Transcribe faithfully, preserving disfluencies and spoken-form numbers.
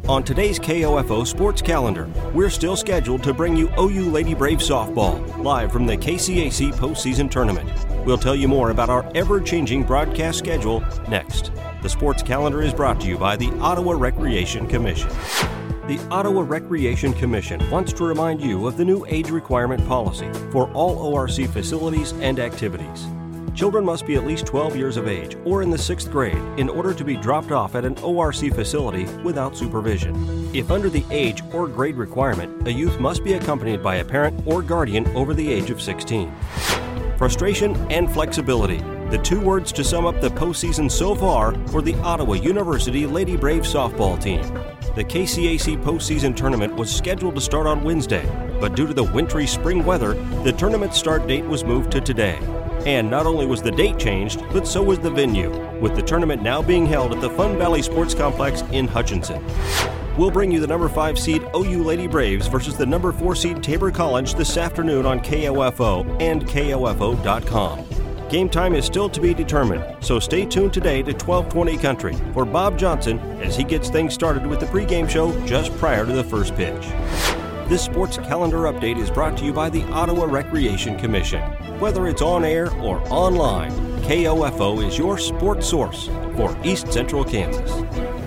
On today's K O F O Sports Calendar, we're still scheduled to bring you O U Lady Braves softball, live from the K C A C postseason tournament. We'll tell you more about our ever-changing broadcast schedule next. The Sports Calendar is brought to you by the Ottawa Recreation Commission. The Ottawa Recreation Commission wants to remind you of the new age requirement policy for all O R C facilities and activities. Children must be at least twelve years of age or in the sixth grade in order to be dropped off at an O R C facility without supervision. If under the age or grade requirement, a youth must be accompanied by a parent or guardian over the age of sixteen. Frustration and flexibility, the two words to sum up the postseason so far for the Ottawa University Lady Braves softball team. The K C A C postseason tournament was scheduled to start on Wednesday, but due to the wintry spring weather, the tournament start date was moved to today. And not only was the date changed, but so was the venue, with the tournament now being held at the Fun Valley Sports Complex in Hutchinson. We'll bring you the number five seed O U Lady Braves versus the number four seed Tabor College this afternoon on K O F O and K O F O dot com. Game time is still to be determined, so stay tuned today to twelve twenty Country for Bob Johnson as he gets things started with the pregame show just prior to the first pitch. This sports calendar update is brought to you by the Ottawa Recreation Commission. Whether it's on air or online, K O F O is your sports source for East Central Kansas.